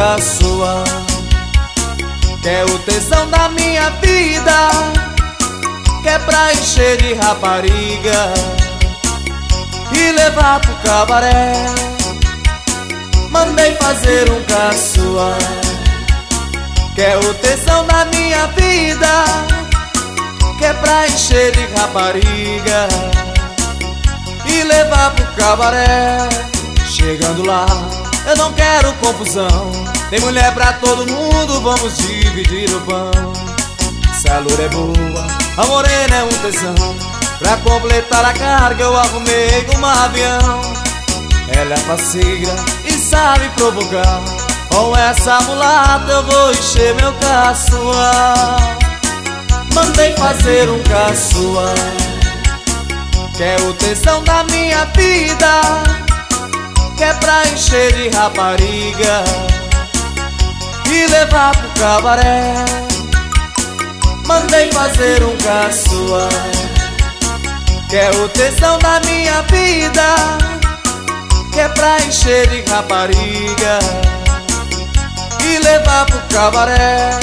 caçoar, quer o tesão da minha vida, quer pra encher de rapariga e levar pro cabaré. Mandei fazer um caçoar, quer o tesão da minha vida, quer pra encher de rapariga e levar pro cabaré. Chegando lá, eu não quero confusão, tem mulher pra todo mundo, vamos dividir o pão. Se a loura é boa, a morena é um tesão, pra completar a carga eu arrumei um avião. Ela é faceira e sabe provocar, com essa mulata eu vou encher meu caçoar. Mandei fazer um caçoar, quer o tesão da minha vida, quer pra encher de rapariga e levar pro cabaré. Mandei fazer um caçoar, quer o tesão da minha vida, quer pra encher de rapariga e levar pro cabaré.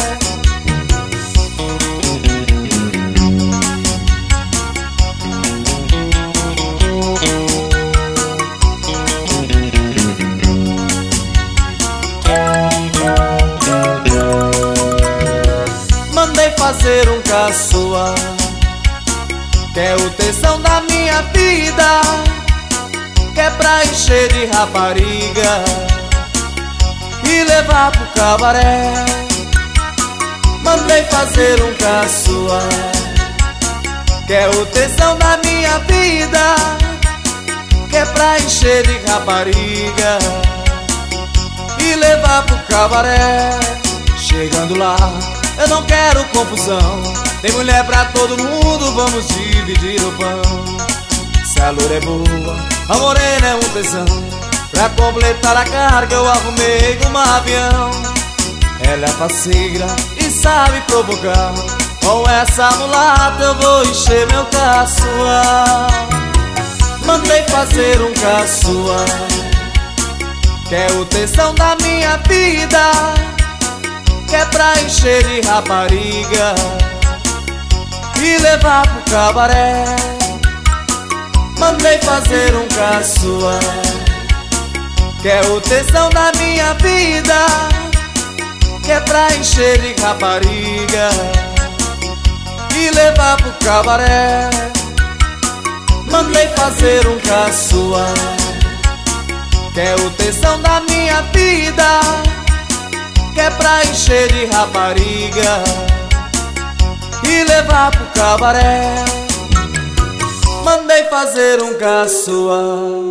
Mandei fazer um caçoar, quer o tesão da minha vida, quer pra encher de rapariga e levar pro cabaré. Mandei fazer um caçoar, quer o tesão da minha vida, quer pra encher de rapariga e levar pro cabaré. Chegando lá, eu não quero confusão, tem mulher pra todo mundo, vamos dividir o pão. Se a loura é boa, a morena é um tesão, pra completar a carga eu arrumei um avião. Ela é faceira e sabe provocar, com essa mulata eu vou encher meu caçoar. Mandei fazer um caçoar, quer o tesão da minha vida, quer pra encher de rapariga e levar pro cabaré. Mandei fazer um caçoar, quer o tesão da minha vida, quer pra encher de rapariga e levar pro cabaré. Mandei fazer um caçoar, quer o tesão da minha vida, quer pra encher de rapariga e levar pro cabaré. Mandei fazer um caçoar.